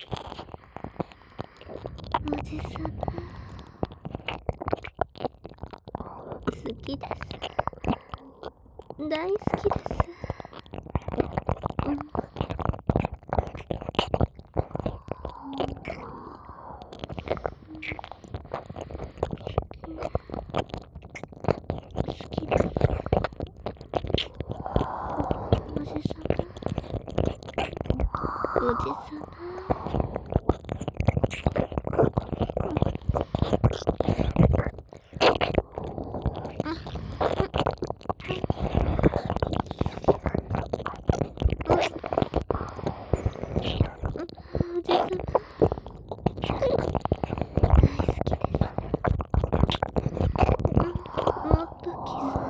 おじさま好きです。大好きです。うん、好きです。おじさま、おじさま。おじさま、大好きです。もっとキス。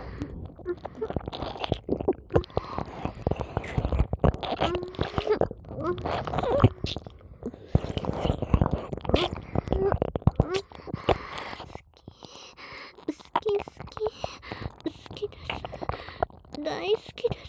好き好き好きです。大好きです。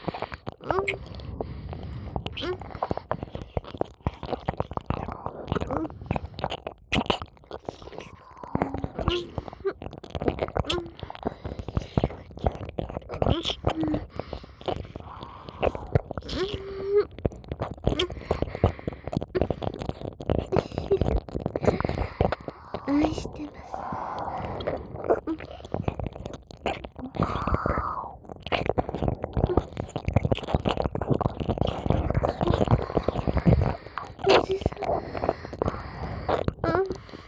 愛してます。おじさま。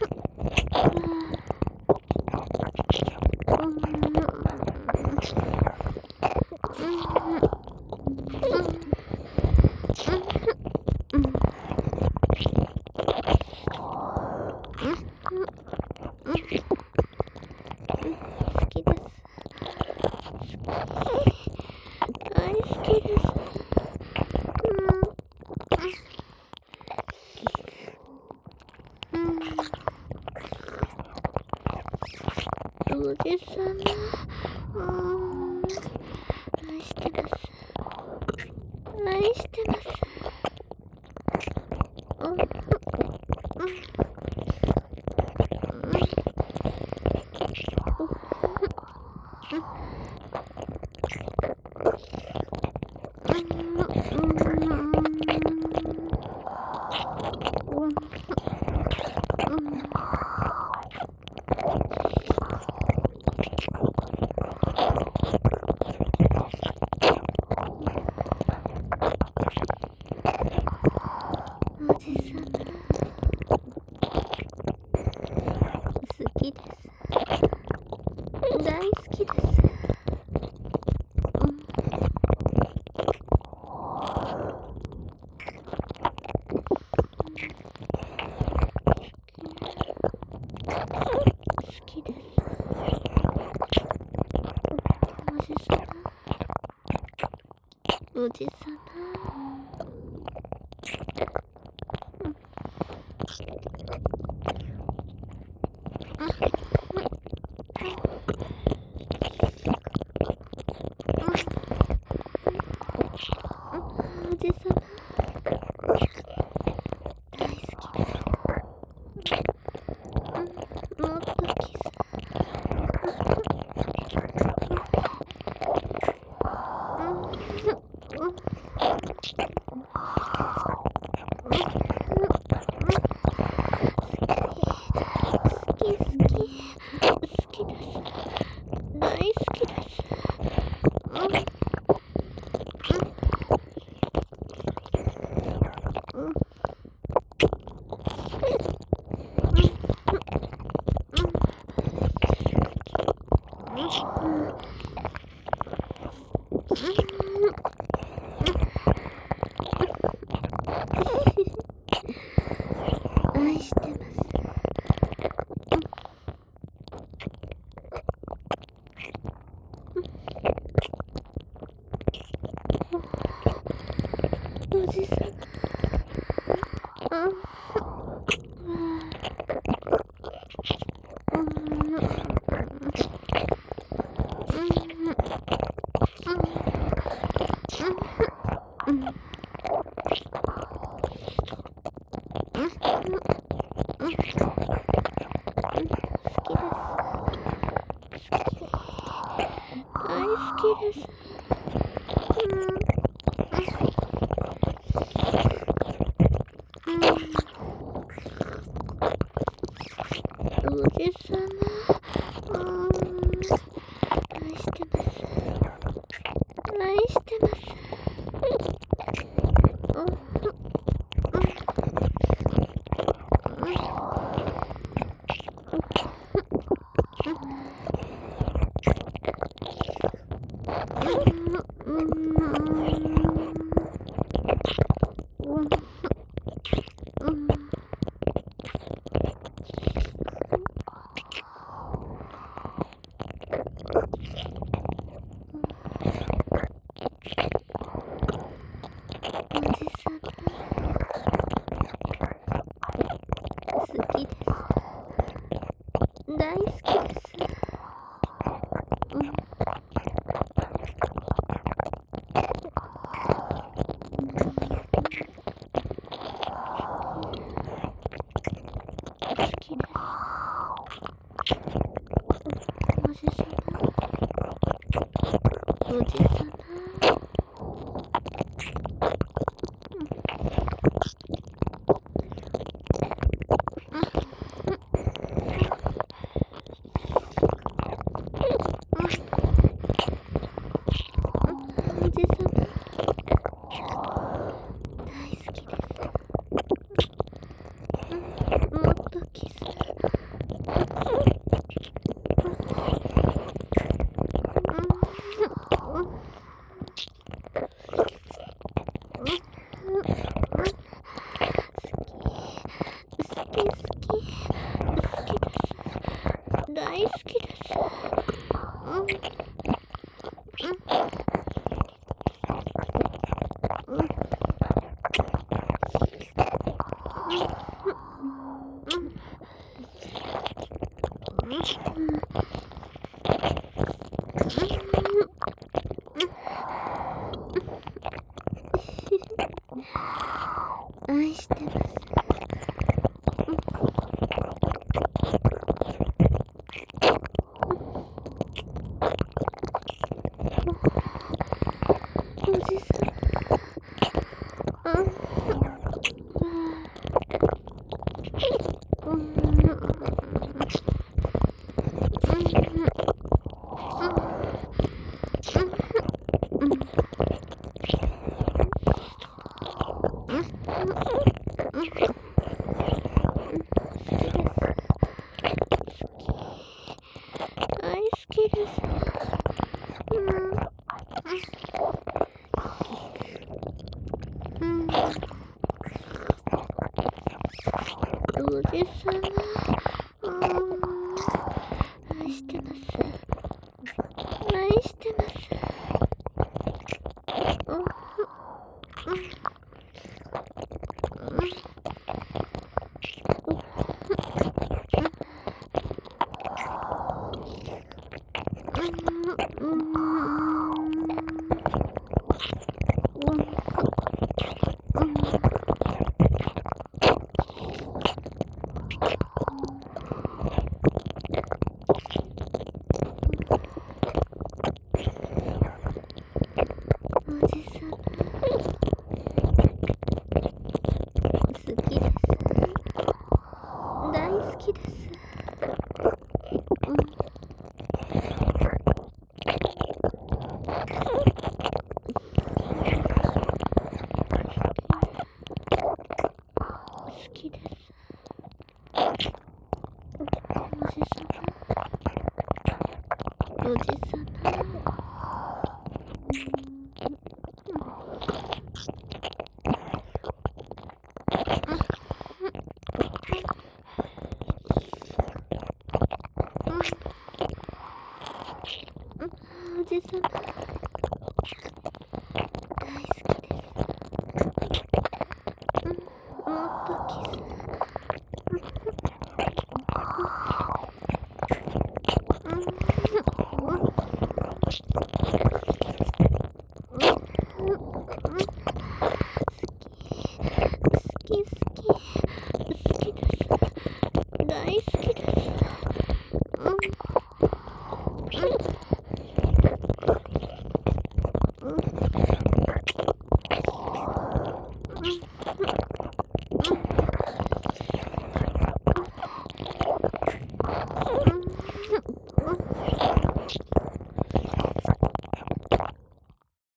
好きです。大好きです。おじさま。愛してます。愛してます。おじさま、好きです。大好きです。好きです。おじさま、おじさま。おじさま、大好きです。もっとキス。好き好き好きです。大好きです。愛してます。おじさま。 です。おじさま、愛してます。愛してます。おじさま、好きです。大好きです。好きです。おじさま、おじさま。おじさま、大好きです。もっとキス。好き好き好きです。大好きです。愛してます。おじさ大好きです。おじさま、愛してます。愛してます。おじさま、好きです。大好きです。好きです。おじさま、おじさま。